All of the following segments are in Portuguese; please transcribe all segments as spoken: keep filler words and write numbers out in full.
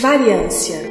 Variância.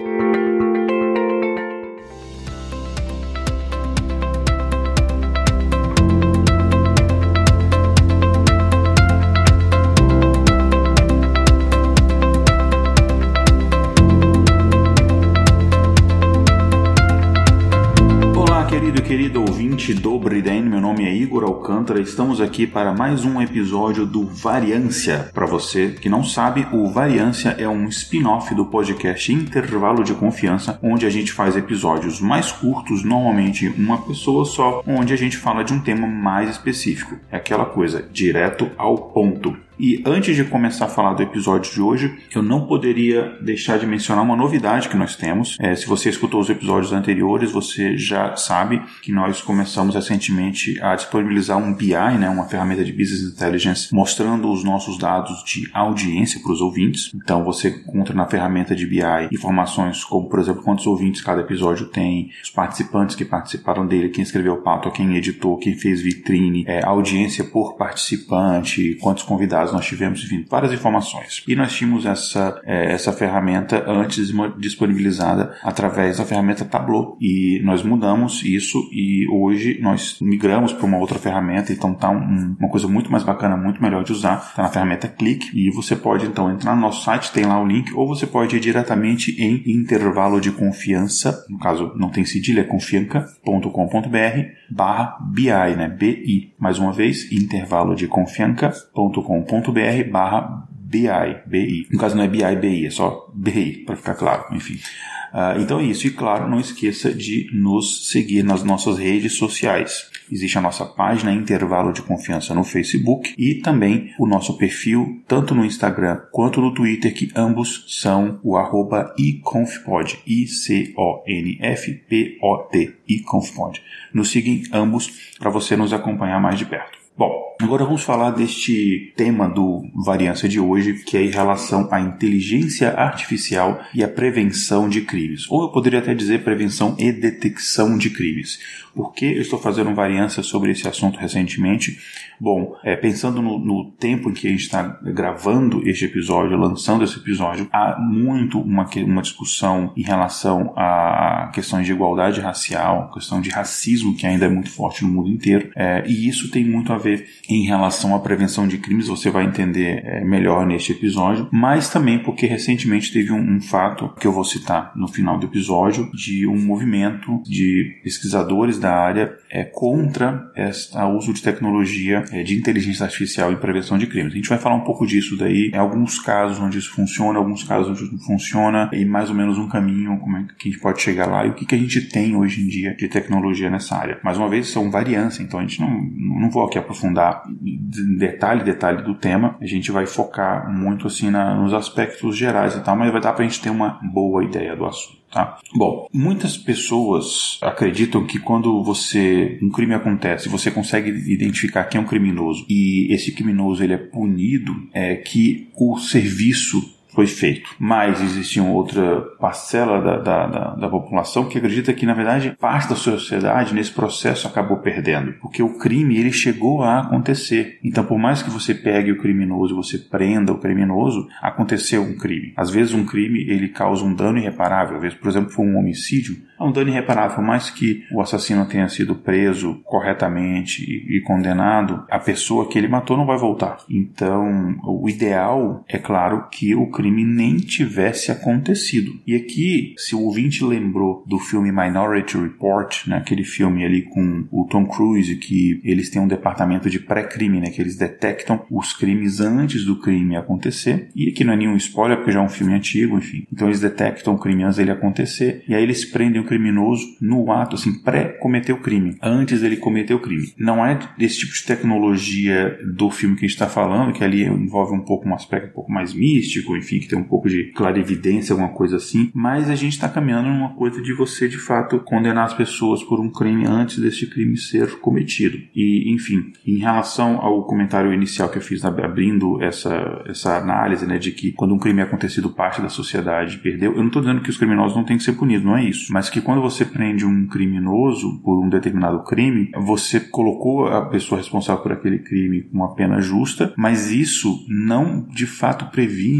Querido ouvinte Dobry Den, meu nome é Igor Alcântara, estamos aqui para mais um episódio do Variância. Para você que não sabe, o Variância é um spin-off do podcast Intervalo de Confiança, onde a gente faz episódios mais curtos, normalmente uma pessoa só, onde a gente fala de um tema mais específico. É aquela coisa, direto ao ponto. E antes de começar a falar do episódio de hoje, eu não poderia deixar de mencionar uma novidade que nós temos. É, se você escutou os episódios anteriores, você já sabe que nós começamos recentemente a disponibilizar um B I, né, uma ferramenta de Business Intelligence, mostrando os nossos dados de audiência para os ouvintes. Então você encontra na ferramenta de B I informações como, por exemplo, quantos ouvintes cada episódio tem, os participantes que participaram dele, quem escreveu pauta, quem editou, quem fez vitrine, é, audiência por participante, quantos convidados nós tivemos, enfim, várias informações. E nós tínhamos essa, é, essa ferramenta antes disponibilizada através da ferramenta Tableau. E nós mudamos isso e hoje nós migramos para uma outra ferramenta, então está um, uma coisa muito mais bacana, muito melhor de usar. Está na ferramenta Click e você pode então entrar no nosso site, tem lá o link, ou você pode ir diretamente em intervalo de confiança, no caso não tem cedilha, é confianca ponto com ponto b r barra B I, né? B I. Mais uma vez, intervalo de confianca ponto com ponto b r barra B I, B I. No caso não é B I, B I, é só B I, para ficar claro, enfim. Uh, então é isso, e claro, não esqueça de nos seguir nas nossas redes sociais. Existe a nossa página Intervalo de Confiança no Facebook e também o nosso perfil, tanto no Instagram quanto no Twitter, que ambos são o arroba iconfpod, I C O N F P O D, iconfpod. Nos sigam ambos para você nos acompanhar mais de perto. Bom, agora vamos falar deste tema do Variância de hoje, que é em relação à inteligência artificial e à prevenção de crimes. Ou eu poderia até dizer prevenção e detecção de crimes. Por que eu estou fazendo variância sobre esse assunto recentemente? Bom, é, pensando no, no tempo em que a gente está gravando este episódio, lançando esse episódio, há muito uma, uma discussão em relação a questões de igualdade racial, questão de racismo, que ainda é muito forte no mundo inteiro, é, e isso tem muito a ver em relação à prevenção de crimes, você vai entender é, melhor neste episódio, mas também porque recentemente teve um, um fato que eu vou citar no final do episódio, de um movimento de pesquisadores da área é, contra o uso de tecnologia é, de inteligência artificial em prevenção de crimes. A gente vai falar um pouco disso daí, em alguns casos onde isso funciona, alguns casos onde isso não funciona, e mais ou menos um caminho, como é que a gente pode chegar lá, e o que, que a gente tem hoje em dia de tecnologia nessa área. Mais uma vez, são variância, então a gente não, não vou aqui aprofundar em detalhe, detalhe do tema, a gente vai focar muito assim na, nos aspectos gerais e tal, mas vai dar pra gente ter uma boa ideia do assunto. Tá? Bom, muitas pessoas acreditam que quando você um crime acontece, você consegue identificar quem é um criminoso e esse criminoso ele é punido, é que o serviço foi feito. Mas existe uma outra parcela da, da, da, da população que acredita que, na verdade, parte da sociedade nesse processo acabou perdendo. Porque o crime, ele chegou a acontecer. Então, por mais que você pegue o criminoso, você prenda o criminoso, aconteceu um crime. Às vezes, um crime, ele causa um dano irreparável. Às vezes, por exemplo, foi um homicídio, é um dano irreparável. Por mais que o assassino tenha sido preso corretamente e, e condenado, a pessoa que ele matou não vai voltar. Então, o ideal é, claro, que o crime crime nem tivesse acontecido. E aqui, se o ouvinte lembrou do filme Minority Report, né, aquele filme ali com o Tom Cruise, que eles têm um departamento de pré-crime, né, que eles detectam os crimes antes do crime acontecer. E aqui não é nenhum spoiler, porque já é um filme antigo, enfim. Então eles detectam o crime antes dele acontecer, e aí eles prendem o criminoso no ato, assim, pré-cometer o crime, antes dele cometer o crime. Não é desse tipo de tecnologia do filme que a gente está falando, que ali envolve um pouco um aspecto um pouco mais místico, enfim, que tem um pouco de clarividência, alguma coisa assim, mas a gente está caminhando numa coisa de você, de fato, condenar as pessoas por um crime antes desse crime ser cometido. E, enfim, em relação ao comentário inicial que eu fiz, abrindo essa, essa análise, né, de que quando um crime é acontecido, parte da sociedade perdeu, eu não estou dizendo que os criminosos não têm que ser punidos, não é isso, mas que quando você prende um criminoso por um determinado crime, você colocou a pessoa responsável por aquele crime com uma pena justa, mas isso não, de fato, previne o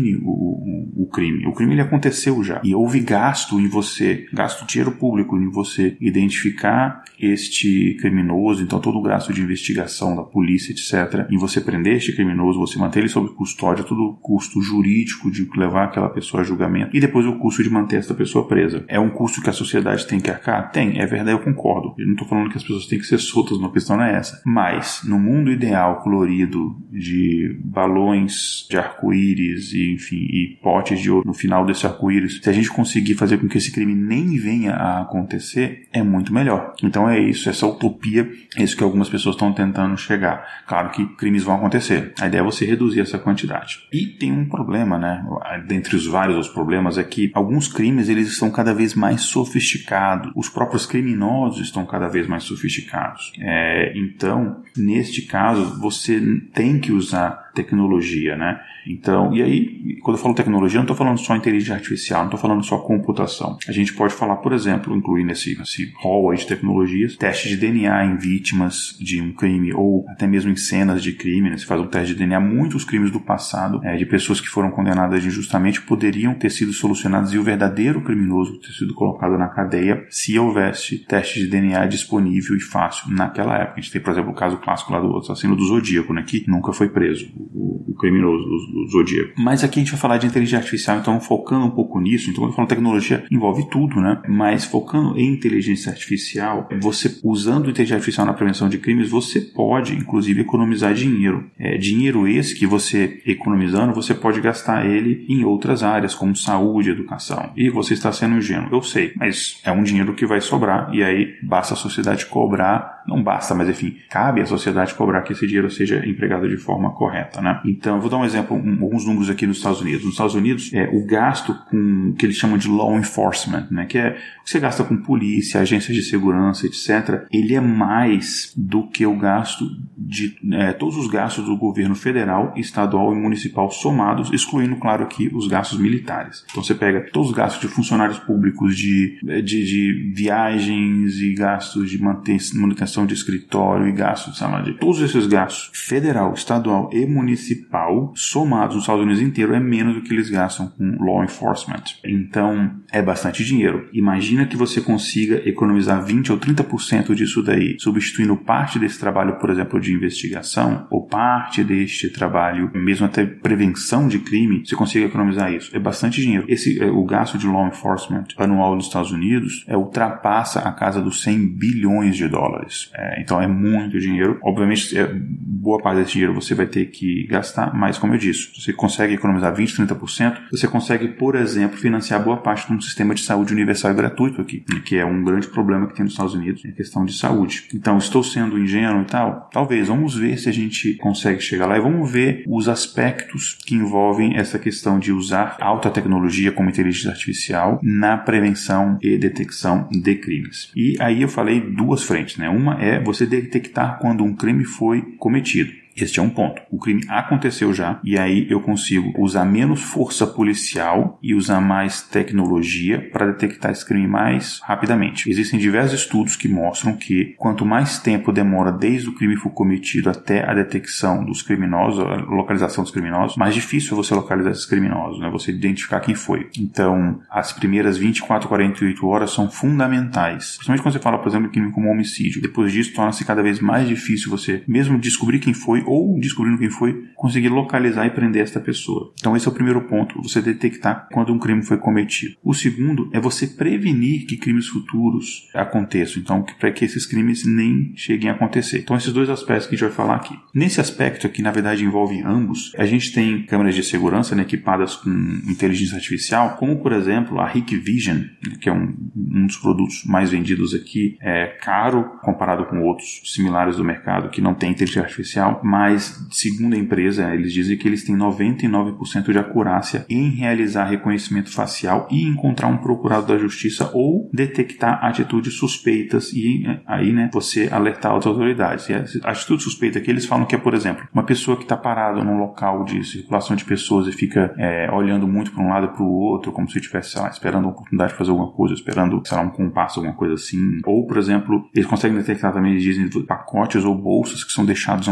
o, o crime. O crime ele aconteceu já. E houve gasto em você, gasto de dinheiro público em você identificar este criminoso, então todo o gasto de investigação da polícia, etcétera, em você prender este criminoso, você manter ele sob custódia, todo o custo jurídico de levar aquela pessoa a julgamento e depois o custo de manter essa pessoa presa. É um custo que a sociedade tem que arcar? Tem, é verdade, eu concordo. Eu não estou falando que as pessoas têm que ser soltas, uma questão não é essa. Mas, no mundo ideal colorido de balões de arco-íris e, enfim, e potes de ouro no final desse arco-íris, se a gente conseguir fazer com que esse crime nem venha a acontecer, é muito melhor. Então é isso, essa utopia, é isso que algumas pessoas estão tentando chegar. Claro que crimes vão acontecer. A ideia é você reduzir essa quantidade. E tem um problema, né? Dentre os vários os problemas é que alguns crimes eles estão cada vez mais sofisticados. Os próprios criminosos estão cada vez mais sofisticados. É, então, neste caso, você tem que usar tecnologia, né? Então, e aí, quando eu falo tecnologia, eu não estou falando só inteligência artificial, não estou falando só computação. A gente pode falar, por exemplo, incluir nesse, nesse hall aí de tecnologias, teste de D N A em vítimas de um crime, ou até mesmo em cenas de crime, né? Você faz um teste de D N A, muitos crimes do passado, é, de pessoas que foram condenadas injustamente, poderiam ter sido solucionados e o verdadeiro criminoso ter sido colocado na cadeia se houvesse teste de D N A disponível e fácil naquela época. A gente tem, por exemplo, o caso clássico lá do assassino do Zodíaco, né? Que nunca foi preso, o, o criminoso do do Zodíaco. Mas aqui a gente vai falar de inteligência artificial, então focando um pouco nisso, então quando eu falo tecnologia, envolve tudo, né? Mas focando em inteligência artificial, você usando inteligência artificial na prevenção de crimes, você pode, inclusive, economizar dinheiro. É, dinheiro esse que você, economizando, você pode gastar ele em outras áreas, como saúde, educação. E você está sendo ingênuo, eu sei, mas é um dinheiro que vai sobrar, e aí basta a sociedade cobrar, não basta, mas enfim, cabe à sociedade cobrar que esse dinheiro seja empregado de forma correta, né? Então, eu vou dar um exemplo, um, alguns números aqui nos Estados Unidos. Nos Estados Unidos, é, o gasto com o que eles chamam de law enforcement, né, que é o que você gasta com polícia, agências de segurança, etcétera, ele é mais do que o gasto de é, todos os gastos do governo federal, estadual e municipal somados, excluindo, claro, aqui os gastos militares. Então você pega todos os gastos de funcionários públicos, de, de, de viagens e gastos de manutenção de escritório e gastos de salário, de todos esses gastos federal, estadual e municipal somados nos Estados Unidos inteiro é menos do que eles gastam com law enforcement. Então é bastante dinheiro. Imagina que você consiga economizar vinte ou trinta por cento disso daí, substituindo parte desse trabalho, por exemplo, de investigação, ou parte deste trabalho, mesmo até prevenção de crime, você consiga economizar isso. É bastante dinheiro. Esse, o gasto de law enforcement anual nos Estados Unidos é, ultrapassa a casa dos cem bilhões de dólares. É, então é muito dinheiro. Obviamente, é, boa parte desse dinheiro você vai ter que gastar, mas como eu disse, você consegue economizar vinte, trinta por cento, você consegue, por exemplo, financiar boa parte de um sistema de saúde universal e gratuito aqui, que é um grande problema que tem nos Estados Unidos, é a questão de saúde. Então, estou sendo ingênuo e tal? Talvez. Vamos ver se a gente consegue chegar lá e vamos ver os aspectos que envolvem essa questão de usar alta tecnologia como inteligência artificial na prevenção e detecção de crimes. E aí eu falei duas frentes, né? Uma é você detectar quando um crime foi cometido. Este é um ponto. O crime aconteceu já e aí eu consigo usar menos força policial e usar mais tecnologia para detectar esse crime mais rapidamente. Existem diversos estudos que mostram que quanto mais tempo demora desde o crime for cometido até a detecção dos criminosos, a localização dos criminosos, mais difícil é você localizar esses criminosos, né? Você identificar quem foi. Então, as primeiras vinte e quatro, quarenta e oito horas são fundamentais. Principalmente quando você fala, por exemplo, de crime como homicídio. Depois disso, torna-se cada vez mais difícil você mesmo descobrir quem foi ou, descobrindo quem foi, conseguir localizar e prender esta pessoa. Então esse é o primeiro ponto, você detectar quando um crime foi cometido. O segundo é você prevenir que crimes futuros aconteçam, então para que esses crimes nem cheguem a acontecer. Então esses dois aspectos que a gente vai falar aqui. Nesse aspecto aqui, na verdade, envolve ambos. A gente tem câmeras de segurança, né, equipadas com inteligência artificial, como por exemplo a Hikvision, que é um, um dos produtos mais vendidos aqui, é caro comparado com outros similares do mercado que não tem inteligência artificial, mas segundo a empresa, eles dizem que eles têm noventa e nove por cento de acurácia em realizar reconhecimento facial e encontrar um procurado da justiça ou detectar atitudes suspeitas e aí, né, você alertar as autoridades. E a atitude suspeita aqui eles falam que é, por exemplo, uma pessoa que está parada num local de circulação de pessoas e fica é, olhando muito para um lado e para o outro, como se estivesse, sei lá, esperando uma oportunidade de fazer alguma coisa, esperando, sei lá, um compasso, alguma coisa assim. Ou, por exemplo, eles conseguem detectar também, eles dizem, pacotes ou bolsas que são deixados em locais públicos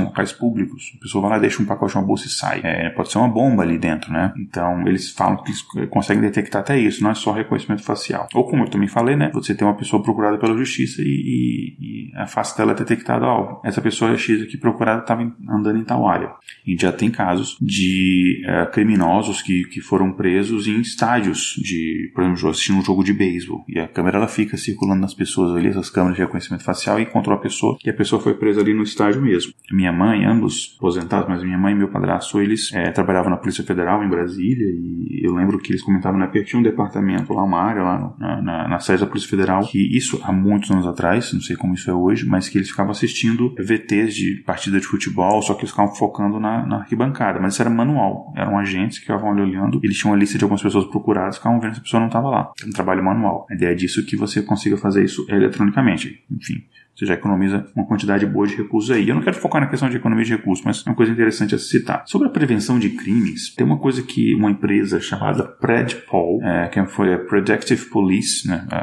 públicos. A pessoa vai lá, deixa um pacote, uma bolsa e sai. É, pode ser uma bomba ali dentro, né? Então, eles falam que eles conseguem detectar até isso, não é só reconhecimento facial. Ou como eu também falei, né? Você tem uma pessoa procurada pela justiça e, e, e a face dela é detectada, ó, essa pessoa é X aqui procurada estava andando em tal área. E já tem casos de uh, criminosos que, que foram presos em estádios de, por exemplo, assistindo um jogo de beisebol. E a câmera ela fica circulando nas pessoas ali, essas câmeras de reconhecimento facial, e encontrou a pessoa, e a pessoa foi presa ali no estádio mesmo. Minha mãe, ambos aposentados, mas minha mãe e meu padrasto, eles é, trabalhavam na Polícia Federal em Brasília, e eu lembro que eles comentavam na época que tinha um departamento lá, uma área lá na, na, na sede da Polícia Federal, que isso há muitos anos atrás, não sei como isso é hoje, mas que eles ficavam assistindo V Ts de partida de futebol, só que eles ficavam focando na, na arquibancada, mas isso era manual, eram agentes que ficavam olhando, eles tinham uma lista de algumas pessoas procuradas, ficavam vendo se a pessoa não estava lá. É um trabalho manual. A ideia disso é que você consiga fazer isso eletronicamente. Enfim, você já economiza uma quantidade boa de recursos aí. Eu não quero focar na questão de economia de recursos, mas é uma coisa interessante a se citar. Sobre a prevenção de crimes, tem uma coisa que uma empresa chamada Predpol, é, que foi a Predictive Police, né, a,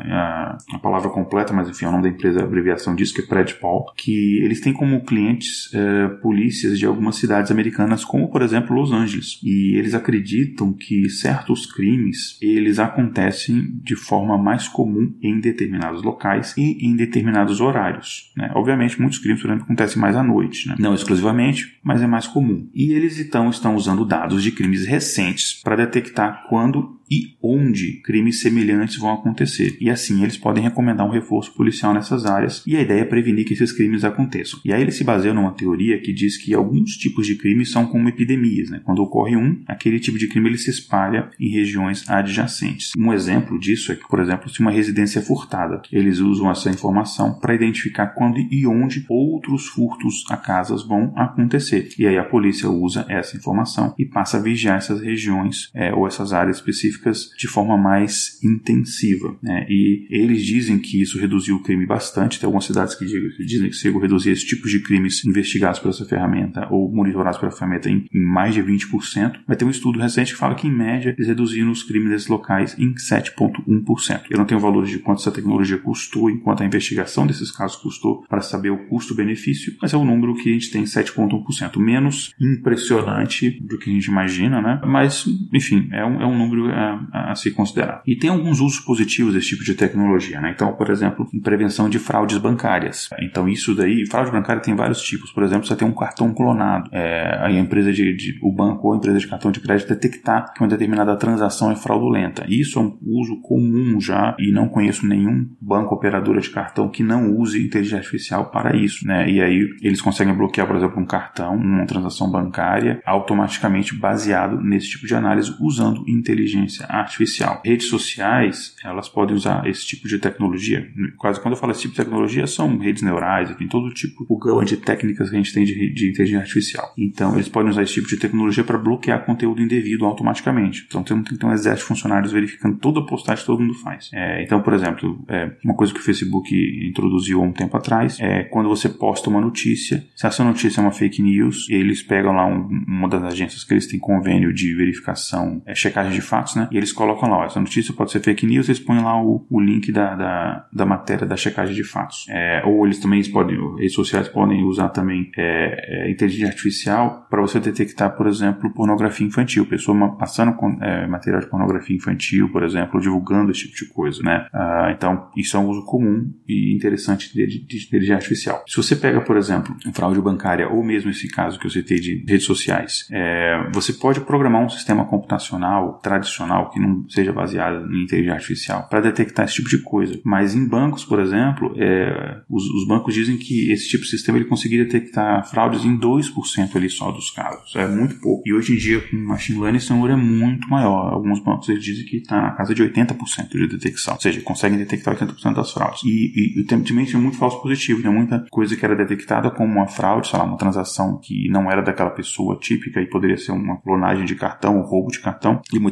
a, a palavra completa, mas enfim, é o nome da empresa, a abreviação disso, que é Predpol, que eles têm como clientes é, polícias de algumas cidades americanas, como por exemplo Los Angeles. E eles acreditam que certos crimes, eles acontecem de forma mais comum em determinados locais e em determinados horários, né? Obviamente, muitos crimes, por exemplo, acontecem mais à noite, né? Não exclusivamente, mas é mais comum. E eles então estão usando dados de crimes recentes para detectar quando e onde crimes semelhantes vão acontecer. E assim eles podem recomendar um reforço policial nessas áreas, e a ideia é prevenir que esses crimes aconteçam. E aí eles se baseiam numa teoria que diz que alguns tipos de crimes são como epidemias, né? Quando ocorre um, aquele tipo de crime ele se espalha em regiões adjacentes. Um exemplo disso é que, por exemplo, se uma residência é furtada, eles usam essa informação para identificar quando e onde outros furtos a casas vão acontecer. E aí a polícia usa essa informação e passa a vigiar essas regiões é, ou essas áreas específicas de forma mais intensiva, né? E eles dizem que isso reduziu o crime bastante. Tem algumas cidades que dizem que chegou a reduzir esse tipo de crimes investigados por essa ferramenta ou monitorados pela ferramenta em, em mais de vinte por cento. Mas tem um estudo recente que fala que, em média, eles reduziram os crimes desses locais em sete vírgula um por cento. Eu não tenho valores de quanto essa tecnologia custou, enquanto a investigação desses casos custou, para saber o custo-benefício, mas é um número que a gente tem sete vírgula um por cento. Menos impressionante do que a gente imagina, né? Mas, enfim, é um, é um número a, a se considerar. E tem alguns usos positivos desse tipo de tecnologia, né? Então, por exemplo, em prevenção de fraudes bancárias. Então, isso daí, fraude bancária tem vários tipos. Por exemplo, você tem um cartão clonado. É, a empresa de, de, o banco ou a empresa de cartão de crédito detectar que uma determinada transação é fraudulenta. Isso é um uso comum já, e não conheço nenhum banco operadora de cartão que não use inteligência artificial para isso, né? E aí eles conseguem bloquear, por exemplo, um cartão, uma transação bancária, automaticamente baseado nesse tipo de análise, usando inteligência artificial. Redes sociais, elas podem usar esse tipo de tecnologia. Quase quando eu falo esse tipo de tecnologia, são redes neurais, enfim, todo tipo, o gama de técnicas que a gente tem de, de inteligência artificial. Então, eles podem usar esse tipo de tecnologia para bloquear conteúdo indevido automaticamente. Então, tem, tem que ter um exército de funcionários verificando toda a postagem que todo mundo faz. É, então, por exemplo, é, uma coisa que o Facebook introduziu há um tempo atrás é quando você posta uma notícia, se essa notícia é uma fake news, eles pegam lá um, uma das agências que eles têm convênio de verificação, é, checagem de fatos, né? E eles colocam lá, ó, essa notícia pode ser fake news, eles põem lá o, o link da, da, da matéria da checagem de fatos. É, ou eles também podem, redes sociais podem usar também é, é, inteligência artificial para você detectar, por exemplo, pornografia infantil, pessoa passando com, é, material de pornografia infantil, por exemplo, divulgando esse tipo de coisa, né? Ah, então, isso é um uso comum e interessante de, de, de inteligência artificial. Se você pega, por exemplo, fraude bancária, ou mesmo esse caso que eu citei de redes sociais, é, você pode programar um sistema computacional tradicional que não seja baseado em inteligência artificial para detectar esse tipo de coisa. Mas em bancos, por exemplo, é, os, os bancos dizem que esse tipo de sistema ele conseguiria detectar fraudes em dois por cento ali só dos casos. É muito pouco. E hoje em dia, com machine learning, esse número é muito maior. Alguns bancos eles dizem que está na casa de oitenta por cento de detecção. Ou seja, conseguem detectar oitenta por cento das fraudes. E, e, e também tinha muito falso positivo. Tem muita coisa que era detectada como uma fraude, sei lá, uma transação que não era daquela pessoa típica e poderia ser uma clonagem de cartão, um roubo de cartão. E muitas vezes não era.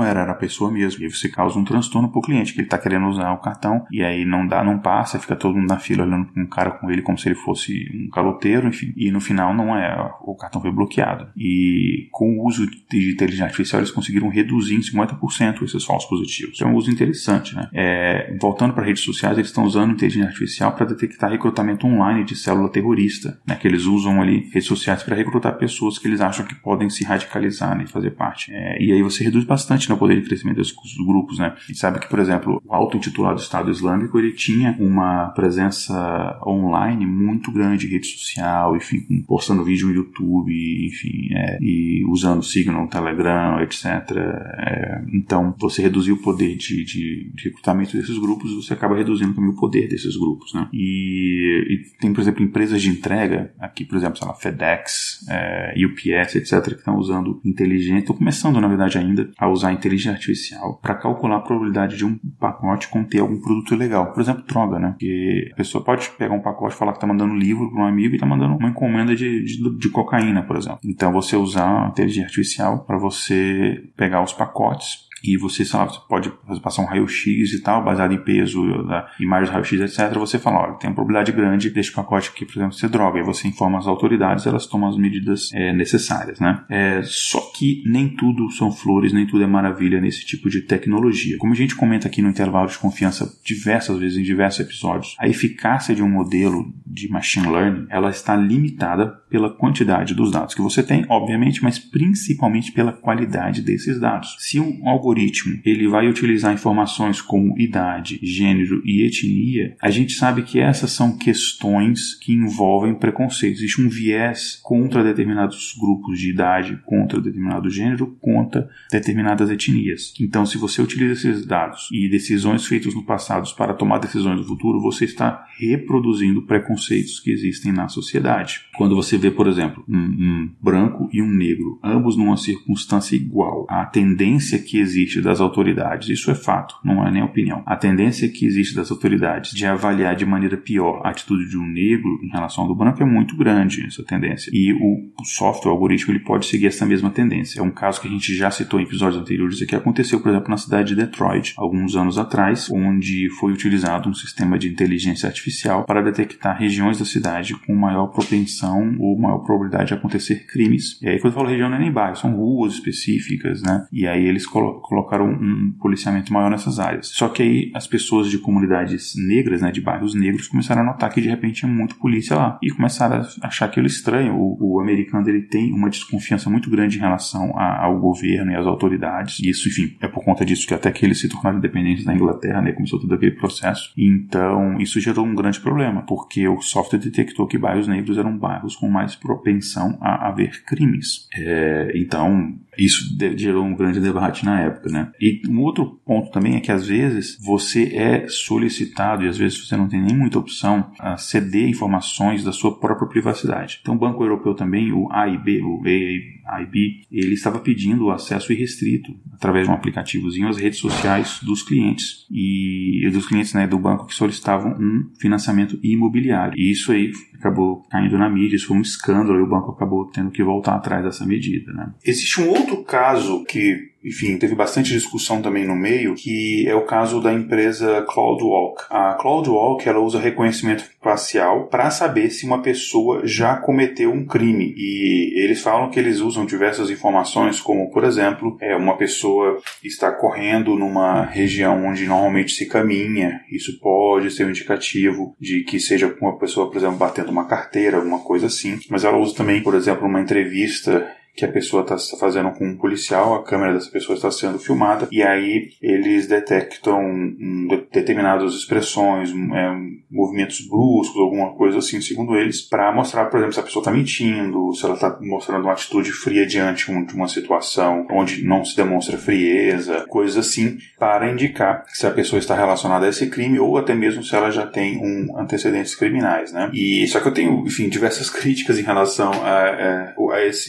era, era a pessoa mesmo. E aí você causa um transtorno pro cliente, que ele tá querendo usar o cartão, e aí não dá, não passa, fica todo mundo na fila olhando um cara com ele como se ele fosse um caloteiro, enfim. E no final não é, o cartão foi bloqueado. E com o uso de inteligência artificial, eles conseguiram reduzir em cinquenta por cento esses falsos positivos. É um uso interessante, né? É, voltando para redes sociais, eles estão usando inteligência artificial para detectar recrutamento online de célula terrorista, né? Que eles usam ali redes sociais para recrutar pessoas que eles acham que podem se radicalizar, né, e fazer parte. É, e aí você reduz bastante no poder de crescimento desses grupos, né? A gente sabe que, por exemplo, o auto-intitulado Estado Islâmico, ele tinha uma presença online muito grande em rede social, enfim, postando vídeo no YouTube, enfim, é, e usando Signal, Telegram, etcétera. É, então, você reduzir o poder de, de, de recrutamento desses grupos, você acaba reduzindo também o poder desses grupos, né? E, e tem, por exemplo, empresas de entrega, aqui, por exemplo, sei lá, FedEx, é, U P S, etcétera, que estão usando inteligência, estão começando, na verdade, ainda a usar inteligência artificial para calcular a probabilidade de um pacote conter algum produto ilegal. Por exemplo, droga, né? Porque a pessoa pode pegar um pacote e falar que está mandando um livro para um amigo e está mandando uma encomenda de, de, de cocaína, por exemplo. Então, você usar a inteligência artificial para você pegar os pacotes e você, sei lá, você pode passar um raio-x e tal, baseado em peso, né, imagens raio-x, etcétera. Você fala, olha, tem uma probabilidade grande deste pacote aqui, por exemplo, ser droga. E você informa as autoridades, elas tomam as medidas é, necessárias, né? É, só que nem tudo são flores, nem tudo é maravilha nesse tipo de tecnologia. Como a gente comenta aqui no intervalo de confiança diversas vezes, em diversos episódios, a eficácia de um modelo de machine learning, ela está limitada pela quantidade dos dados que você tem, obviamente, mas principalmente pela qualidade desses dados. Se um algoritmo ele vai utilizar informações como idade, gênero e etnia, a gente sabe que essas são questões que envolvem preconceito. Existe um viés contra determinados grupos de idade, contra determinado gênero, contra determinadas etnias. Então, se você utiliza esses dados e decisões feitas no passado para tomar decisões no futuro, você está reproduzindo preconceitos que existem na sociedade. Quando você vê, por exemplo, um, um branco e um negro, ambos numa circunstância igual, a tendência que existe das autoridades, isso é fato, não é nem opinião, a tendência que existe das autoridades de avaliar de maneira pior a atitude de um negro em relação ao do branco é muito grande, essa tendência. E o, o software, o algoritmo, ele pode seguir essa mesma tendência. É um caso que a gente já citou em episódios anteriores, que aconteceu, por exemplo, na cidade de Detroit, alguns anos atrás, onde foi utilizado um sistema de inteligência artificial para detectar regiões da cidade com maior propensão ou maior probabilidade de acontecer crimes. E aí, quando eu falo região, não é nem bairro, são ruas específicas, né? E aí eles colocam colocaram um policiamento maior nessas áreas. Só que aí as pessoas de comunidades negras, né, de bairros negros, começaram a notar que de repente tinha muito polícia lá e começaram a achar aquilo estranho. O, o americano, ele tem uma desconfiança muito grande em relação a, ao governo e às autoridades. E isso, enfim, é por conta disso que até que eles se tornaram independentes da Inglaterra, né, começou todo aquele processo. Então, isso gerou um grande problema, porque o software detectou que bairros negros eram bairros com mais propensão a haver crimes. É, então, isso gerou um grande debate na época, né? E um outro ponto também é que às vezes você é solicitado e às vezes você não tem nem muita opção a ceder informações da sua própria privacidade. Então o Banco Europeu também, o A I B, o A I B, ele estava pedindo o acesso irrestrito através de um aplicativozinho às redes sociais dos clientes e dos clientes, né, do banco que solicitavam um financiamento imobiliário. E isso aí acabou caindo na mídia, isso foi um escândalo e o banco acabou tendo que voltar atrás dessa medida, né? Existe um outro caso que, enfim, teve bastante discussão também no meio, que é o caso da empresa CloudWalk. A CloudWalk, ela usa reconhecimento facial para saber se uma pessoa já cometeu um crime. E eles falam que eles usam diversas informações, como, por exemplo, é, uma pessoa está correndo numa região onde normalmente se caminha. Isso pode ser um indicativo de que seja uma pessoa, por exemplo, batendo uma carteira, alguma coisa assim. Mas ela usa também, por exemplo, uma entrevista que a pessoa está fazendo com um policial, a câmera dessa pessoa está sendo filmada, e aí eles detectam um, determinadas expressões, é, movimentos bruscos, alguma coisa assim, segundo eles, para mostrar, por exemplo, se a pessoa está mentindo, se ela está mostrando uma atitude fria diante de uma situação onde não se demonstra frieza, coisas assim, para indicar se a pessoa está relacionada a esse crime ou até mesmo se ela já tem um antecedentes criminais, né? E só que eu tenho, enfim, diversas críticas em relação a, a, a esse, essa abordagem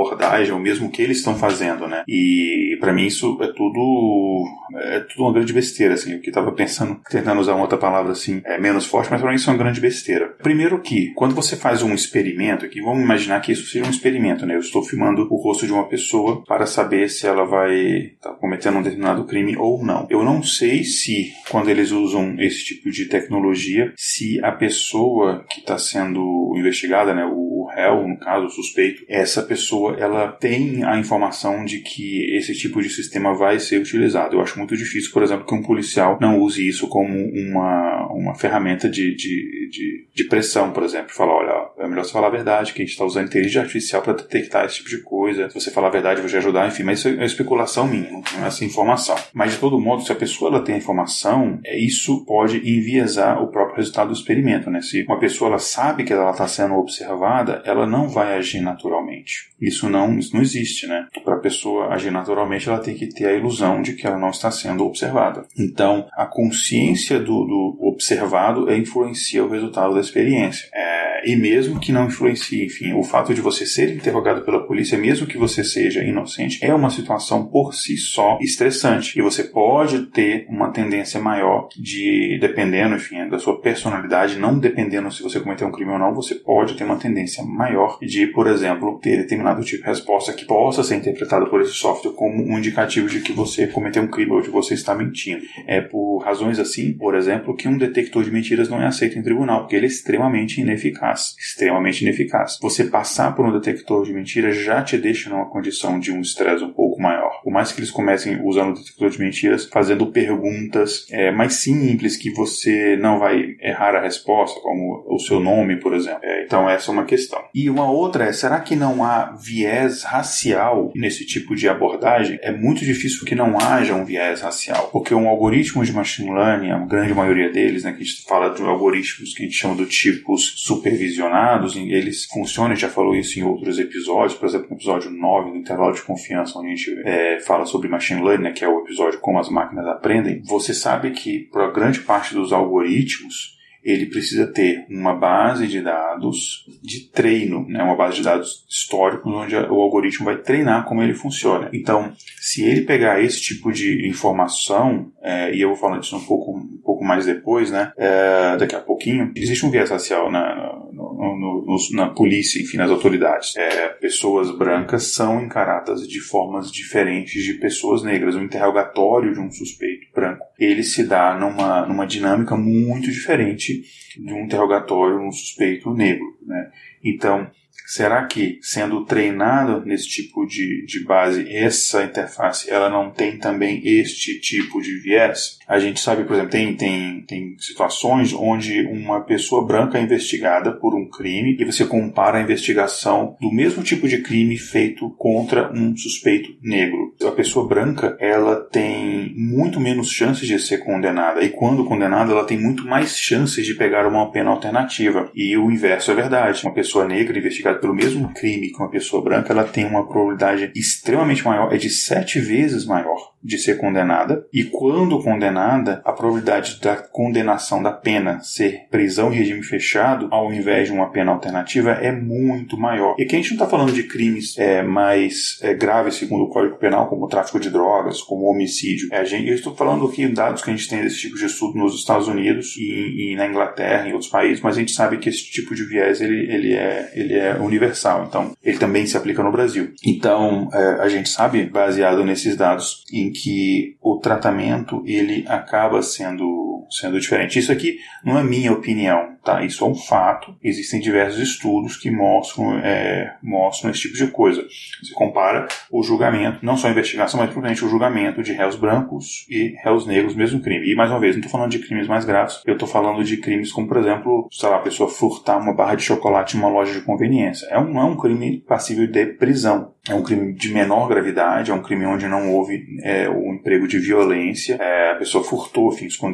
abordagem, ou mesmo o que eles estão fazendo, né? E pra mim isso é tudo é tudo uma grande besteira, assim. O que eu tava pensando, tentando usar uma outra palavra assim, é menos forte, mas pra mim isso é uma grande besteira. Primeiro que, quando você faz um experimento, aqui vamos imaginar que isso seja um experimento, né? Eu estou filmando o rosto de uma pessoa para saber se ela vai estar cometendo um determinado crime ou não. Eu não sei se, quando eles usam esse tipo de tecnologia, se a pessoa que está sendo investigada, né, o réu, no caso, o suspeito, essa pessoa, ela tem a informação de que esse tipo de sistema vai ser utilizado. Eu acho muito difícil, por exemplo, que um policial não use isso como uma, uma ferramenta de, de, de, de pressão, por exemplo. Falar, olha, é melhor você falar a verdade, que a gente está usando inteligência artificial para detectar esse tipo de coisa. Se você falar a verdade, eu vou te ajudar, enfim, mas isso é uma especulação minha, não é essa informação. Mas, de todo modo, se a pessoa ela tem a informação, isso pode enviesar o próprio resultado do experimento, né? Se uma pessoa ela sabe que ela está sendo observada, ela não vai agir naturalmente. Isso não, isso não existe, né? Para a pessoa agir naturalmente, ela tem que ter a ilusão de que ela não está sendo observada. Então, a consciência do, do observado influencia o resultado da experiência. É, e mesmo que não influencie, enfim, o fato de você ser interrogado pela polícia, mesmo que você seja inocente, é uma situação por si só estressante. E você pode ter uma tendência maior de, dependendo, enfim, da sua personalidade, não dependendo se você cometeu um crime ou não, você pode ter uma tendência maior de, por exemplo, ter determinado tipo de resposta que possa ser interpretada por esse software como um indicativo de que você cometeu um crime ou de que você está mentindo. É por razões assim, por exemplo, que um detector de mentiras não é aceito em tribunal, porque ele é extremamente ineficaz. Extremamente ineficaz. Você passar por um detector de mentiras já te deixa numa condição de um estresse um pouco maior. Por mais que eles comecem usando o detector de mentiras, fazendo perguntas é, mais simples que você não vai errar a resposta, como o seu nome, por exemplo. É, então essa é uma questão. E uma outra é, será que não há viés racial nesse tipo de abordagem? É muito difícil que não haja um viés racial, porque um algoritmo de machine learning, a grande maioria deles, né, que a gente fala de algoritmos que a gente chama de tipos supervisionados, e eles funcionam, a gente já falou isso em outros episódios, por exemplo, no episódio nove do intervalo de confiança, onde a gente é, fala sobre machine learning, né, que é o episódio como as máquinas aprendem. Você sabe que para grande parte dos algoritmos ele precisa ter uma base de dados de treino, né, uma base de dados históricos onde o algoritmo vai treinar como ele funciona. Então, se ele pegar esse tipo de informação, é, e eu vou falar disso um pouco, um pouco mais depois, né, é, daqui a pouquinho, existe um viés racial na, no, no, no, na polícia, enfim, nas autoridades. É, pessoas brancas são encaradas de formas diferentes de pessoas negras. O interrogatório de um suspeito branco, ele se dá numa, numa dinâmica muito diferente de um interrogatório de um suspeito negro, né? Então, será que, sendo treinado nesse tipo de, de base, essa interface, ela não tem também este tipo de viés? A gente sabe, por exemplo, tem, tem, tem situações onde uma pessoa branca é investigada por um crime e você compara a investigação do mesmo tipo de crime feito contra um suspeito negro. A pessoa branca, ela tem muito menos chances de ser condenada, e quando condenada, ela tem muito mais chances de pegar uma pena alternativa. E o inverso é verdade. Uma pessoa negra investigada pelo mesmo crime que uma pessoa branca, ela tem uma probabilidade extremamente maior, é de sete vezes maior de ser condenada, e quando condenada, a probabilidade da condenação da pena ser prisão em regime fechado, ao invés de uma pena alternativa, é muito maior. E aqui a gente não está falando de crimes é, mais é, graves, segundo o Código Penal, como tráfico de drogas, como homicídio. É, a gente, eu estou falando aqui de dados que a gente tem desse tipo de estudo nos Estados Unidos e, e na Inglaterra e em outros países, mas a gente sabe que esse tipo de viés ele, ele, é, ele é universal, então ele também se aplica no Brasil. Então, é, a gente sabe, baseado nesses dados, em que o tratamento ele acaba sendo, sendo diferente. Isso aqui não é minha opinião, tá? Isso é um fato. Existem diversos estudos que mostram, é, mostram esse tipo de coisa. Você compara o julgamento, não só a investigação, mas principalmente o julgamento de réus brancos e réus negros, mesmo crime. E mais uma vez, não estou falando de crimes mais graves, eu estou falando de crimes como, por exemplo, sei lá, a pessoa furtar uma barra de chocolate em uma loja de conveniência. É um, é um crime passível de prisão. É um crime de menor gravidade, é um crime onde não houve é, o emprego de violência, é, a pessoa furtou, enfim, escondeu na roupa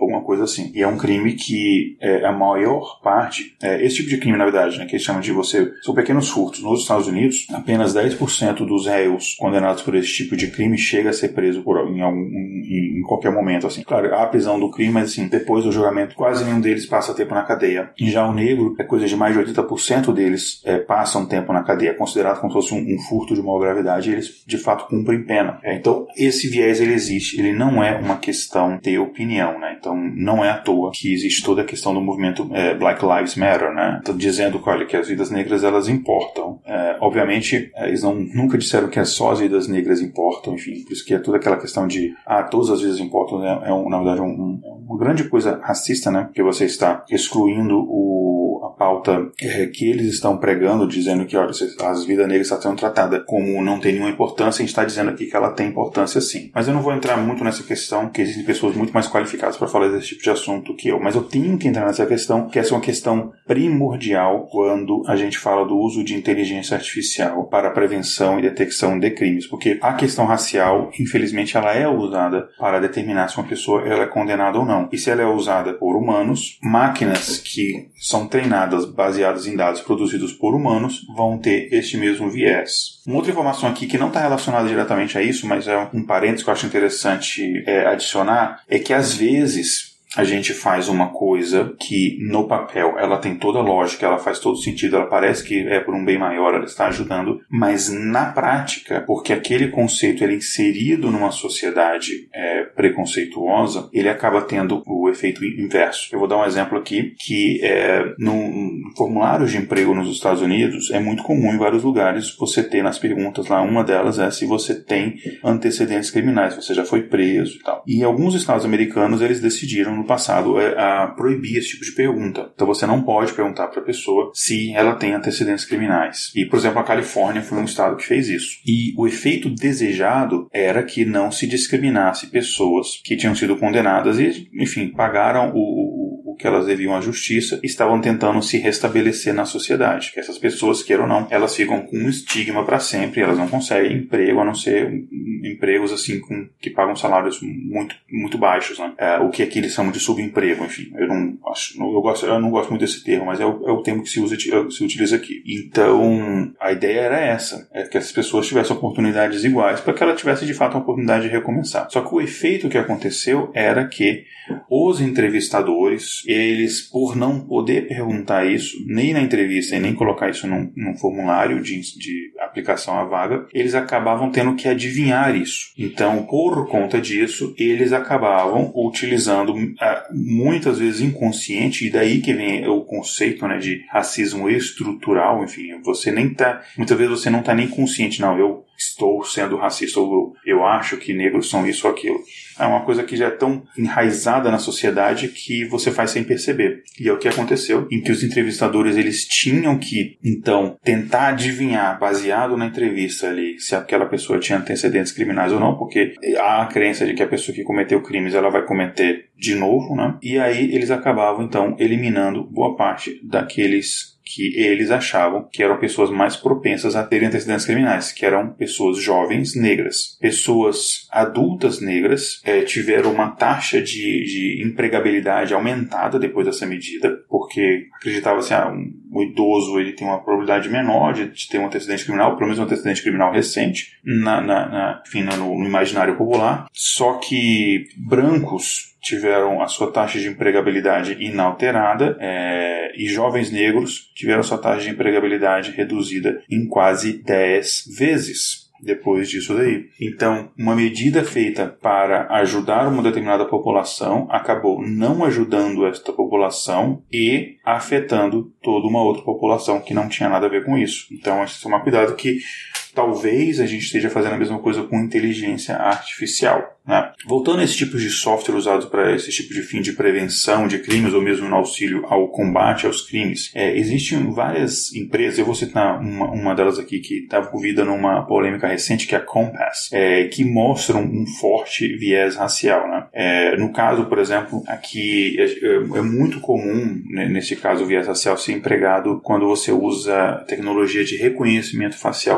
alguma coisa assim. E é um crime que é, a maior parte, é, esse tipo de crime, na verdade, né, que eles chamam de você, são pequenos furtos. Nos Estados Unidos, apenas dez por cento dos réus condenados por esse tipo de crime chega a ser preso por, em, algum, em, em qualquer momento, assim. Claro, há a prisão do crime, mas assim, depois do julgamento, quase nenhum deles passa tempo na cadeia. E já o negro, é coisa de mais de oitenta por cento deles é, passam tempo na cadeia, é considerado como se fosse um, um furto de maior gravidade, e eles de fato cumprem pena. É, então, esse viés ele existe, ele não é uma questão de opinião, né? Então, não é à toa que existe toda a questão do movimento é, Black Lives Matter, né? Então, dizendo que, olha, que as vidas negras elas importam. É, obviamente, é, eles não, nunca disseram que é só as vidas negras importam, enfim, por isso que é toda aquela questão de, ah, todas as vidas importam, né? É, um, na verdade, um, um, uma grande coisa racista, né? Porque você está excluindo o, a pauta é, que eles estão pregando, dizendo que, olha, as vidas negras estão sendo tratadas como não tem nenhuma importância, a gente está dizendo aqui que ela tem importância sim. Mas eu não vou entrar muito nessa questão, porque existem pessoas muito mais qualificadas para falar desse tipo de assunto que eu, mas eu tenho que entrar nessa questão, que essa é uma questão primordial quando a gente fala do uso de inteligência artificial para a prevenção e detecção de crimes, porque a questão racial, infelizmente, ela é usada para determinar se uma pessoa ela é condenada ou não. E se ela é usada por humanos, máquinas que são treinadas baseadas em dados produzidos por humanos vão ter este mesmo viés. Uma outra informação aqui que não está relacionada diretamente a isso, mas é um parênteses que eu acho interessante é, adicionar, é que às vezes a gente faz uma coisa que no papel ela tem toda a lógica, ela faz todo sentido, ela parece que é por um bem maior, ela está ajudando, mas na prática, porque aquele conceito ele é inserido numa sociedade é, preconceituosa, ele acaba tendo o efeito inverso. Eu vou dar um exemplo aqui, que é, no formulário de emprego nos Estados Unidos, é muito comum em vários lugares você ter nas perguntas lá, uma delas é se você tem antecedentes criminais, você já foi preso e tal. E alguns estados americanos, eles decidiram no passado a proibir esse tipo de pergunta. Então você não pode perguntar para a pessoa se ela tem antecedentes criminais. E, por exemplo, a Califórnia foi um estado que fez isso. E o efeito desejado era que não se discriminasse pessoas que tinham sido condenadas e, enfim, pagaram o o que elas deviam à justiça, estavam tentando se restabelecer na sociedade. Que essas pessoas, queiram ou não, elas ficam com um estigma para sempre, elas não conseguem emprego, a não ser um, empregos assim com, que pagam salários muito, muito baixos, né? É, o que aqui eles chamam de subemprego, enfim. Eu não, acho, eu, gosto, eu não gosto muito desse termo, mas é o, é o termo que se, usa, se utiliza aqui. Então, a ideia era essa, é que as pessoas tivessem oportunidades iguais para que ela tivesse de fato a oportunidade de recomeçar. Só que o efeito que aconteceu era que os entrevistadores, eles, por não poder perguntar isso, nem na entrevista e nem colocar isso num, num formulário de, de aplicação à vaga, eles acabavam tendo que adivinhar isso. Então, por conta disso, eles acabavam utilizando, muitas vezes inconsciente, e daí que vem o conceito, né, de racismo estrutural, enfim, você nem tá, muitas vezes você não está nem consciente, não, eu estou sendo racista, ou eu acho que negros são isso ou aquilo. É uma coisa que já é tão enraizada na sociedade que você faz sem perceber. E é o que aconteceu, em que os entrevistadores eles tinham que, então, tentar adivinhar, baseado na entrevista ali, se aquela pessoa tinha antecedentes criminais ou não, porque há a crença de que a pessoa que cometeu crimes, ela vai cometer de novo, né? E aí eles acabavam, então, eliminando boa parte daqueles que eles achavam que eram pessoas mais propensas a terem antecedentes criminais, que eram pessoas jovens negras. Pessoas adultas negras é, tiveram uma taxa de, de empregabilidade aumentada depois dessa medida, porque acreditava-se, ah, um, o idoso ele tem uma probabilidade menor de, de ter um antecedente criminal, pelo menos um antecedente criminal recente, na, na, na, enfim, no, no imaginário popular. Só que brancos tiveram a sua taxa de empregabilidade inalterada é, e jovens negros tiveram a sua taxa de empregabilidade reduzida em quase dez vezes depois disso daí. Então, uma medida feita para ajudar uma determinada população acabou não ajudando esta população e afetando toda uma outra população que não tinha nada a ver com isso. Então, acho que tomar cuidado que talvez a gente esteja fazendo a mesma coisa com inteligência artificial, né? Voltando a esse tipo de software usado para esse tipo de fim de prevenção de crimes ou mesmo no auxílio ao combate aos crimes, é, existem várias empresas, eu vou citar uma, uma delas aqui que estava envolvida numa polêmica recente, que é a Compass, é, que mostram um forte viés racial, né? É, no caso, por exemplo, aqui é, é muito comum, né, nesse caso, o viés racial ser empregado quando você usa tecnologia de reconhecimento facial para detectar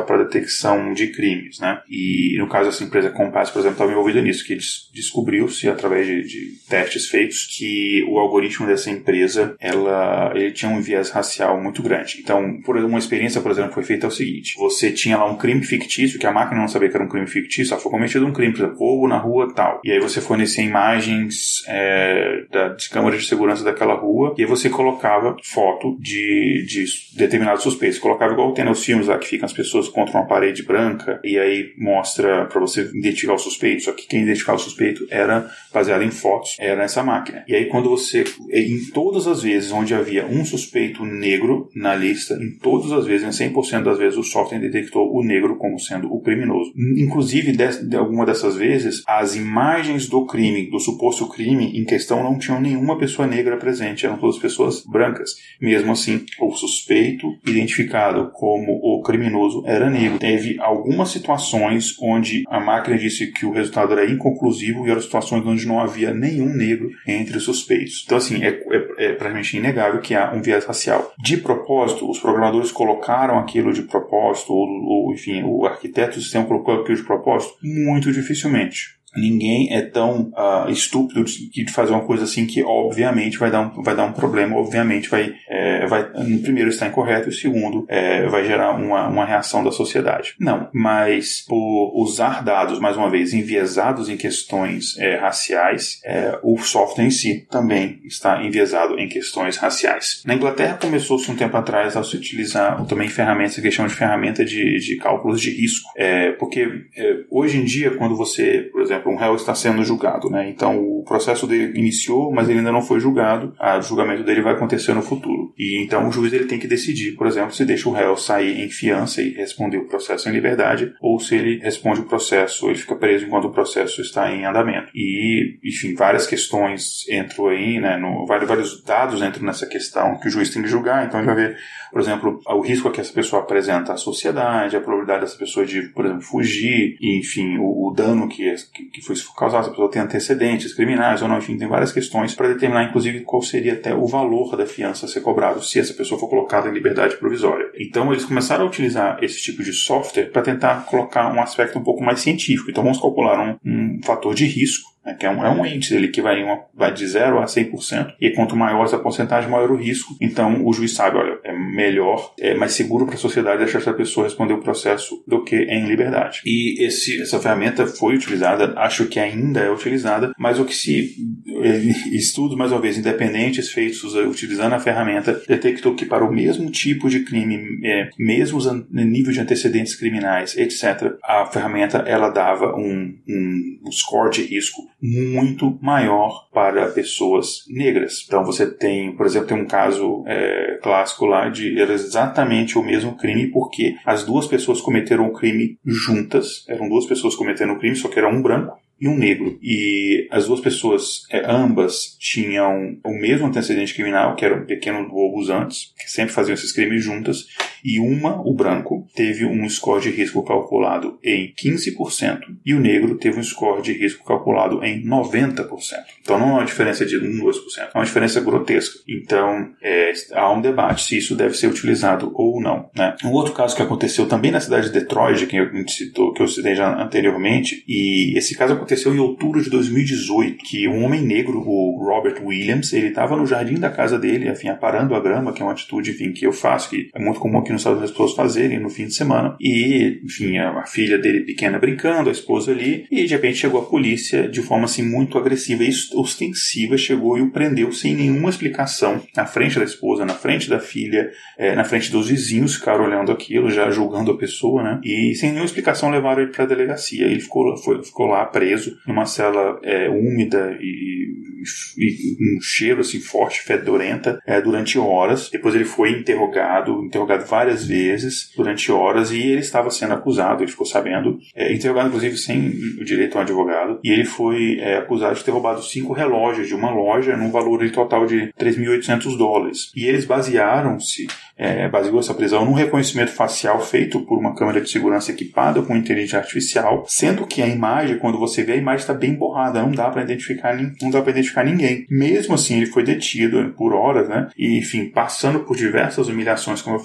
detecção de crimes, né? E no caso dessa empresa Compass, por exemplo, estava envolvida nisso, que descobriu-se através de, de testes feitos que o algoritmo dessa empresa, ela, ele tinha um viés racial muito grande. Então, por uma experiência, por exemplo, foi feita o seguinte: você tinha lá um crime fictício, que a máquina não sabia que era um crime fictício, só foi cometido um crime, por exemplo, roubo na rua tal. E aí você fornecia imagens é, da, de câmeras de segurança daquela rua, e aí você colocava foto de, de determinados suspeitos. Colocava igual tem nos filmes lá que ficam as pessoas contra uma parede branca, e aí mostra pra você identificar o suspeito, só que quem identificava o suspeito era baseado em fotos, era essa máquina. E aí quando você, em todas as vezes onde havia um suspeito negro na lista, em todas as vezes, em cem por cento das vezes, o software detectou o negro como sendo o criminoso. Inclusive, de, de alguma dessas vezes, as imagens do crime, do suposto crime em questão, não tinham nenhuma pessoa negra presente, eram todas pessoas brancas. Mesmo assim, o suspeito identificado como o criminoso era negro. Teve algumas situações onde a máquina disse que o resultado era inconclusivo e eram situações onde não havia nenhum negro entre os suspeitos. Então, assim, é, é, é praticamente inegável que há um viés racial. De propósito, os programadores colocaram aquilo de propósito, ou, ou enfim, o arquiteto do sistema colocou aquilo de propósito? Muito dificilmente. Ninguém é tão uh, estúpido de, de fazer uma coisa assim que obviamente vai dar um, vai dar um problema, obviamente vai, é, vai no primeiro está incorreto e o segundo é, vai gerar uma, uma reação da sociedade. Não, mas por usar dados, mais uma vez, enviesados em questões é, raciais, é, o software em si também está enviesado em questões raciais. Na Inglaterra começou-se um tempo atrás a se utilizar também ferramentas, que chamam de ferramenta de, de cálculos de risco, é, porque é, hoje em dia quando você, por exemplo, um réu está sendo julgado, né? Então o processo dele iniciou, mas ele ainda não foi julgado. O julgamento dele vai acontecer no futuro. E então o juiz ele tem que decidir, por exemplo, se deixa o réu sair em fiança e responder o processo em liberdade, ou se ele responde o processo, ele fica preso enquanto o processo está em andamento. E, enfim, várias questões entram aí, né? No, vários, vários dados entram nessa questão que o juiz tem que julgar. Então ele vai ver, por exemplo, o risco que essa pessoa apresenta à sociedade, a probabilidade dessa pessoa de, por exemplo, fugir, e, enfim, o, o dano que, que que foi causado, se a pessoa tem antecedentes criminais ou não, enfim, tem várias questões para determinar, inclusive, qual seria até o valor da fiança a ser cobrado se essa pessoa for colocada em liberdade provisória. Então, eles começaram a utilizar esse tipo de software para tentar colocar um aspecto um pouco mais científico. Então, vamos calcular um, um fator de risco, né, que é um, é um índice ele que vai, uma, vai de zero a cem por cento, e quanto maior essa porcentagem, maior o risco. Então, o juiz sabe, olha, é melhor, é mais seguro para a sociedade deixar essa pessoa responder o processo do que em liberdade. E esse, essa ferramenta foi utilizada, acho que ainda é utilizada, mas o que se estudos, mais uma vez, independentes feitos utilizando a ferramenta, detectou que para o mesmo tipo de crime, é, mesmo nível de antecedentes criminais, etcétera, a ferramenta ela dava um, um, um score de risco muito maior para pessoas negras. Então você tem, por exemplo, tem um caso é, clássico lá de era exatamente o mesmo crime, porque as duas pessoas cometeram o crime juntas, eram duas pessoas cometendo o crime, só que era um branco e um negro. E as duas pessoas, é, ambas, tinham o mesmo antecedente criminal, que eram pequenos roubos antes, que sempre faziam esses crimes juntas, e uma, o branco, teve um score de risco calculado em quinze por cento, e o negro teve um score de risco calculado em noventa por cento. Então não é uma diferença de um, dois por cento, é uma diferença grotesca. Então é, há um debate se isso deve ser utilizado ou não, né? Um outro caso que aconteceu também na cidade de Detroit, que eu citou, que eu citei já anteriormente, e esse caso aconteceu em outubro de dois mil e dezoito, que um homem negro, o Robert Williams, ele estava no jardim da casa dele, enfim, aparando a grama, que é uma atitude, enfim, que eu faço, que é muito comum aqui nos Estados Unidos as pessoas fazerem no fim de semana, e, enfim, a filha dele pequena brincando, a esposa ali, e de repente chegou a polícia de forma, assim, muito agressiva e ostensiva, chegou e o prendeu sem nenhuma explicação, na frente da esposa, na frente da filha, é, na frente dos vizinhos, ficaram olhando aquilo, já julgando a pessoa, né, e sem nenhuma explicação levaram ele para a delegacia. Ele ficou, foi, ficou lá preso numa cela é, úmida e, e um cheiro assim forte, fedorenta, é, durante horas. Depois ele foi interrogado, interrogado várias vezes durante horas, e ele estava sendo acusado, ele ficou sabendo, é, interrogado inclusive sem o direito a um advogado, e ele foi é, acusado de ter roubado cinco relógios de uma loja num valor total de três mil e oitocentos dólares. E eles basearam-se É, baseou essa prisão num reconhecimento facial feito por uma câmera de segurança equipada com inteligência artificial, sendo que a imagem, quando você vê, a imagem está bem borrada, não dá para identificar, não dá para identificar ninguém. Mesmo assim, ele foi detido por horas, né? E, enfim, passando por diversas humilhações, como eu falei aqui,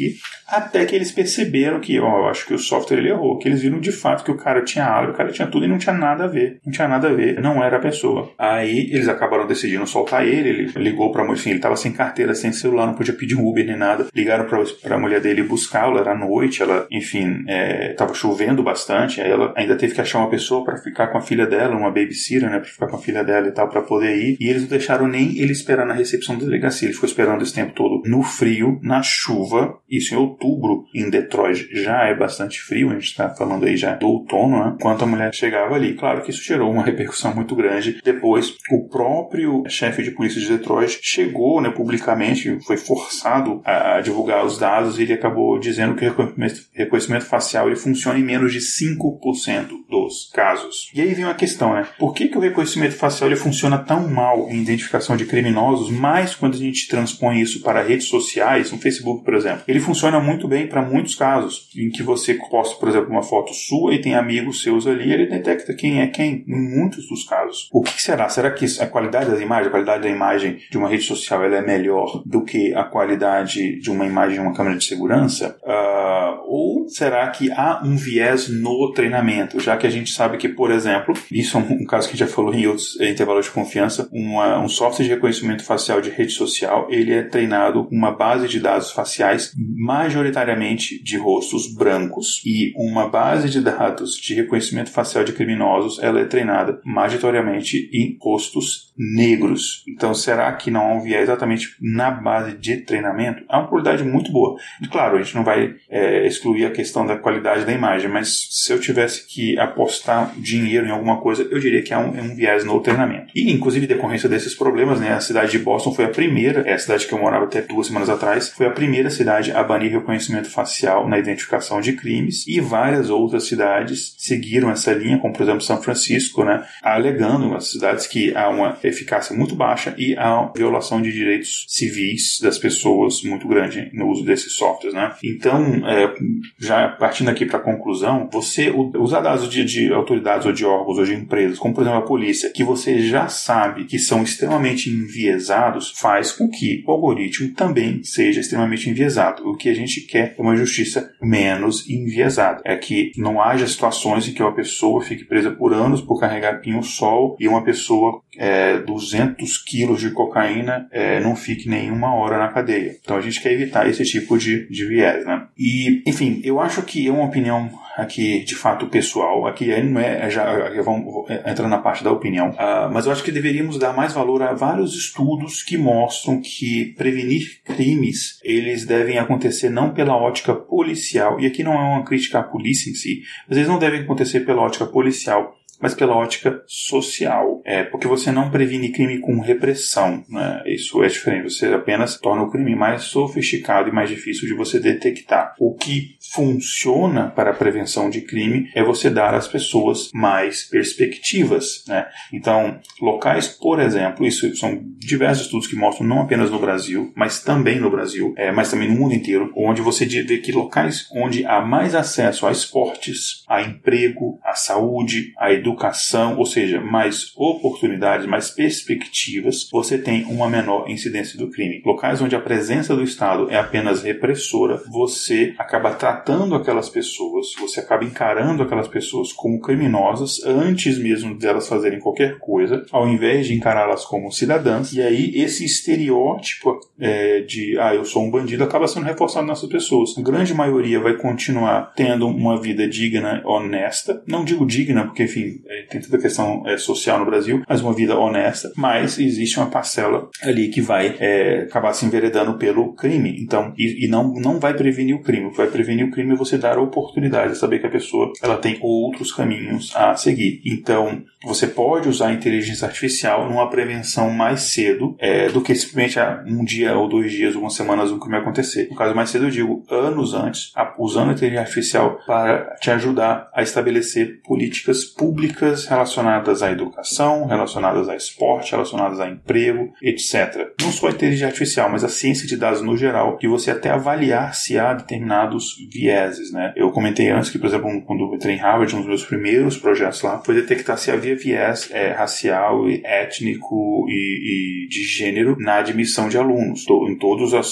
aqui, até que eles perceberam que, ó, eu acho que o software ele errou, que eles viram de fato que o cara tinha álibi, o cara tinha tudo e não tinha nada a ver, não tinha nada a ver, não era a pessoa. Aí eles acabaram decidindo soltar ele, ele ligou pra mulher, enfim, ele tava sem carteira, sem celular, não podia pedir um Uber nem nada, ligaram pra, pra mulher dele buscá-lo, era noite, ela, enfim, é, tava chovendo bastante, aí ela ainda teve que achar uma pessoa pra ficar com a filha dela, uma babysitter, né, pra ficar com a filha dela e tal, pra poder ir, e eles não deixaram nem ele esperar na recepção da delegacia, ele ficou esperando esse tempo todo no frio, na chuva, isso em outubro, em Detroit já é bastante frio, a gente está falando aí já do outono, né? Enquanto a mulher chegava ali. Claro que isso gerou uma repercussão muito grande. Depois, o próprio chefe de polícia de Detroit chegou, né, publicamente, foi forçado a divulgar os dados e ele acabou dizendo que o reconhecimento, reconhecimento facial ele funciona em menos de cinco por cento dos casos. E aí vem uma questão, né? Por que, que o reconhecimento facial ele funciona tão mal em identificação de criminosos, mas quando a gente transpõe isso para redes sociais, no Facebook, por exemplo, ele funciona muito bem para muitos casos, em que você posta, por exemplo, uma foto sua e tem amigos seus ali, ele detecta quem é quem, em muitos dos casos. O que será? Será que a qualidade das imagens, a qualidade da imagem de uma rede social ela é melhor do que a qualidade de uma imagem de uma câmera de segurança? Uh, ou será que há um viés no treinamento? Já que a gente sabe que, por exemplo, isso é um, um caso que a gente já falou em outros intervalos de confiança, uma, um software de reconhecimento facial de rede social, ele é treinado com uma base de dados faciais majoritariamente de rostos brancos e uma base de dados de reconhecimento facial de criminosos, ela é treinada majoritariamente em rostos negros. Então, será que não há um viés exatamente na base de treinamento? Há uma qualidade muito boa. E, claro, a gente não vai é, excluir a questão da qualidade da imagem, mas se eu tivesse que apostar dinheiro em alguma coisa, eu diria que há um, um viés no treinamento. E, inclusive, decorrência desses problemas, né, a cidade de Boston foi a primeira, é a cidade que eu morava até duas semanas atrás, foi a primeira cidade a banir reconhecimento facial na identificação de crimes, e várias outras cidades seguiram essa linha, como por exemplo São Francisco, né, alegando as cidades que há uma eficácia muito baixa e há uma violação de direitos civis das pessoas muito grande no uso desses softwares, né? Então, é, já partindo aqui para a conclusão, você usar dados de, de autoridades ou de órgãos ou de empresas, como por exemplo a polícia, que você já sabe que são extremamente enviesados, faz com que o algoritmo também seja extremamente enviesado. O que a gente quer é uma justiça menos enviesada. É que não haja situações em que uma pessoa fique presa por anos por carregar pinho-sol e uma pessoa é, duzentos quilos de cocaína é, não fique nenhuma hora na cadeia. Então a gente quer evitar esse tipo de, de viés, né? E, enfim, eu acho que é uma opinião aqui, de fato, pessoal. Aqui não é, já vamos entrar na parte da opinião, uh, mas eu acho que deveríamos dar mais valor a vários estudos que mostram que prevenir crimes, eles devem acontecer não pela ótica policial, e aqui não é uma crítica à polícia em si, mas eles não devem acontecer pela ótica policial, mas pela ótica social. É, porque você não previne crime com repressão, né? Isso é diferente. Você apenas torna o crime mais sofisticado e mais difícil de você detectar. O que funciona para a prevenção de crime é você dar às pessoas mais perspectivas, né? Então, locais, por exemplo, isso são diversos estudos que mostram, não apenas no Brasil, mas também no Brasil, é, mas também no mundo inteiro, onde você vê que locais onde há mais acesso a esportes, a emprego, a saúde, a educação, ou seja, mais oportunidades, mais perspectivas, você tem uma menor incidência do crime. Locais onde a presença do Estado é apenas repressora, você acaba tratando aquelas pessoas, você acaba encarando aquelas pessoas como criminosas antes mesmo delas fazerem qualquer coisa, ao invés de encará-las como cidadãs, e aí esse estereótipo é, de, ah, eu sou um bandido, acaba sendo reforçado nessas pessoas. A grande maioria vai continuar tendo uma vida digna, honesta, não digo digna, porque, enfim, tem toda a questão é, social no Brasil, mas uma vida honesta, mas existe uma parcela ali que vai é, acabar se enveredando pelo crime. Então, e, e não, não vai prevenir o crime. O que vai prevenir o crime é você dar oportunidade, saber que a pessoa ela tem outros caminhos a seguir. Então, você pode usar a inteligência artificial numa prevenção mais cedo é, do que simplesmente ah, um dia ou dois dias, algumas semanas o crime acontecer. No caso mais cedo, eu digo anos antes, usando a inteligência artificial para te ajudar a estabelecer políticas públicas relacionadas à educação, relacionadas a esporte, relacionadas a emprego, etcétera. Não só a inteligência artificial, mas a ciência de dados no geral, que você até avaliar se há determinados vieses, né? Eu comentei antes que, por exemplo, quando eu entrei em Harvard, um dos meus primeiros projetos lá foi detectar se havia viés é, racial, e étnico e, e de gênero na admissão de alunos, to, em todas as faculdades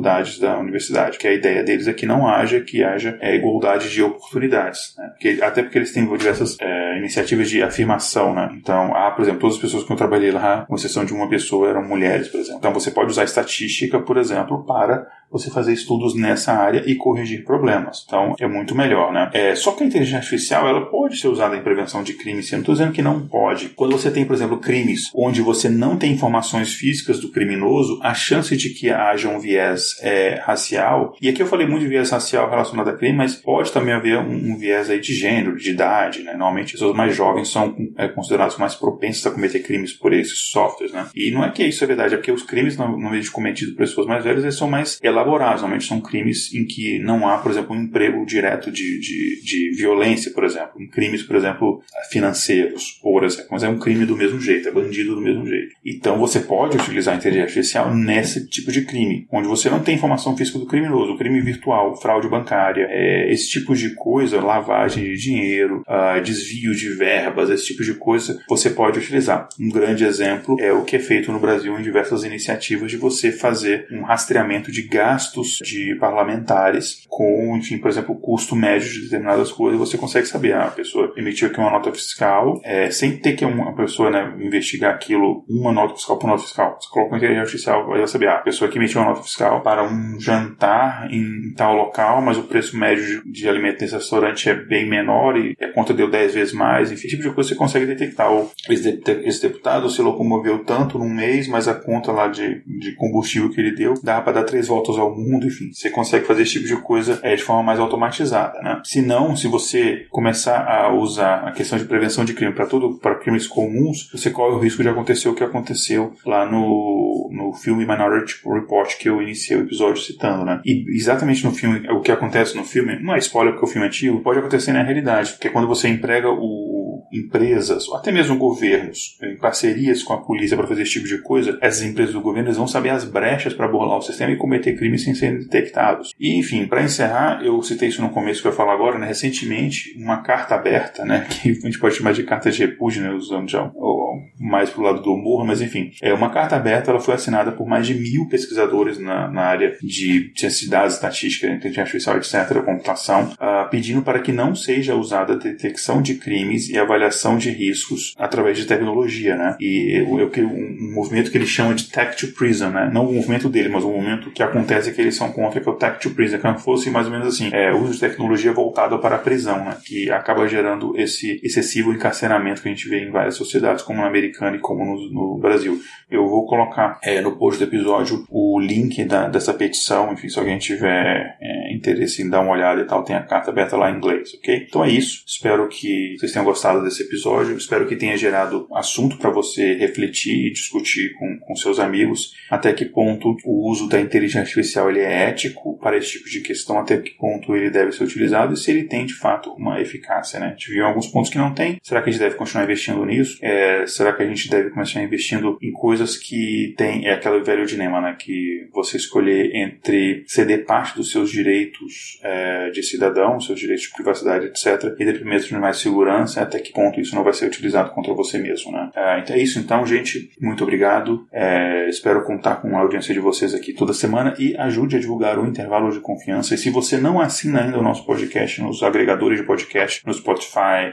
faculdades da universidade, que a ideia deles é que não haja, que haja é, igualdade de oportunidades, né? Porque, até porque eles têm diversas é, iniciativas de afirmação, né? Então, há, por exemplo, todas as pessoas que eu trabalhei lá, com exceção de uma pessoa, eram mulheres, por exemplo. Então, você pode usar estatística, por exemplo, para você fazer estudos nessa área e corrigir problemas. Então, é muito melhor, né? É, só que a inteligência artificial, ela pode ser usada em prevenção de crimes. Eu não estou dizendo que não pode. Quando você tem, por exemplo, crimes onde você não tem informações físicas do criminoso, a chance de que haja um viés é, racial, e aqui eu falei muito de viés racial relacionado a crime, mas pode também haver um, um viés aí de gênero, de idade, né? Normalmente, as pessoas mais jovens são é, consideradas mais propensas a cometer crimes por esses softwares, né? E não é que isso é verdade, é porque os crimes, no vez de cometidos por pessoas mais velhas, eles são mais elaborados. Normalmente são crimes em que não há, por exemplo, um emprego direto de, de, de violência, por exemplo. Em crimes, por exemplo, financeiros, por exemplo. Mas é um crime do mesmo jeito, é bandido do mesmo jeito. Então você pode utilizar a inteligência artificial nesse tipo de crime, onde você não tem informação física do criminoso, o crime virtual, fraude bancária, é, esse tipo de coisa, lavagem de dinheiro, uh, desvio de verbas, esse tipo de coisa, você pode utilizar. Um grande exemplo é o que é feito no Brasil em diversas iniciativas de você fazer um rastreamento de gastos de parlamentares com, enfim, por exemplo, o custo médio de determinadas coisas, você consegue saber, ah, a pessoa emitiu aqui uma nota fiscal, é, sem ter que uma pessoa, né, investigar aquilo, uma nota fiscal por nota fiscal. Você coloca uma inteligência artificial, vai saber, ah, a pessoa que emitiu uma nota fiscal para um jantar em tal local, mas o preço médio de, de alimento nesse restaurante é bem menor e a conta deu dez vezes mais, enfim, tipo de coisa você consegue detectar. Ou esse, esse deputado se locomoveu tanto num mês, mas a conta lá de, de combustível que ele deu dá para dar três voltas ao mundo, enfim, você consegue fazer esse tipo de coisa é, de forma mais automatizada, né? Se não, se você começar a usar a questão de prevenção de crime para tudo, para crimes comuns, você corre o risco de acontecer o que aconteceu lá no, no filme Minority Report, que eu iniciei o episódio citando, né? E exatamente no filme, o que acontece no filme, não é spoiler porque o filme é antigo, pode acontecer na realidade, porque quando você emprega o empresas, ou até mesmo governos, em parcerias com a polícia para fazer esse tipo de coisa, essas empresas do governo eles vão saber as brechas para burlar o sistema e cometer crimes sem serem detectados. E, enfim, para encerrar, eu citei isso no começo que eu ia falar agora, né? Recentemente, uma carta aberta, né? Que a gente pode chamar de carta de repúdio, né? Usando já ou mais pro lado do humor, mas enfim, é uma carta aberta, ela foi assinada por mais de mil pesquisadores na, na área de ciência de dados, estatística, inteligência artificial, etcétera, computação, uh, pedindo para que não seja usada a detecção de crimes e avaliação de riscos através de tecnologia, né? E eu, eu, um, um movimento que ele chama de Tech to Prison, né? Não o movimento dele, mas o movimento que acontece é que eles são contra, que é o Tech to Prison, que fosse mais ou menos assim, é, uso de tecnologia voltado para a prisão, né? Que acaba gerando esse excessivo encarceramento que a gente vê em várias sociedades, como na americana e como no, no Brasil. Eu vou colocar é, no post do episódio o link da, dessa petição, enfim, se alguém tiver é, interesse em dar uma olhada e tal, tem a carta aberta lá em inglês, ok? Então é isso, espero que vocês tenham gostado desse episódio, espero que tenha gerado assunto para você refletir e discutir com, com seus amigos, até que ponto o uso da inteligência artificial ele é ético para esse tipo de questão, até que ponto ele deve ser utilizado e se ele tem de fato uma eficácia, né? A gente viu alguns pontos que não tem, será que a gente deve continuar investindo nisso? É, será que a gente deve começar investindo em coisas que tem, é aquele velho dilema, né? Que você escolher entre ceder parte dos seus direitos é, de cidadão, seus direitos de privacidade, etcétera, e detrimento de mais segurança, até que ponto isso não vai ser utilizado contra você mesmo, né? É, então é isso, então, gente, muito obrigado, é, espero contar com a audiência de vocês aqui toda semana e ajude a divulgar o Intervalo de Confiança. E se você não assina ainda o nosso podcast nos agregadores de podcast, no Spotify,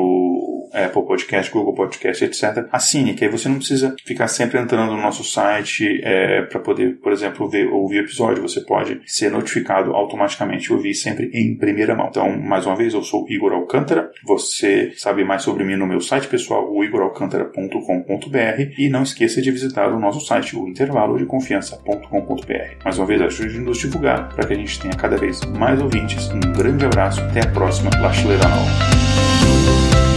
no Apple Podcast, Google Podcast, etcétera, assine, que aí você não precisa ficar sempre entrando no nosso site é, para poder, por exemplo, ver, ouvir o episódio. Você pode ser notificado automaticamente, ouvir sempre em primeira mão. Então, mais uma vez, eu sou Igor Alcântara. Você sabe mais sobre mim no meu site pessoal, o igor alcântara ponto com ponto b r, e não esqueça de visitar o nosso site, o intervalo de confiança ponto com ponto b r. Mais uma vez, ajude a nos divulgar para que a gente tenha cada vez mais ouvintes. Um grande abraço, até a próxima. Lashleranol.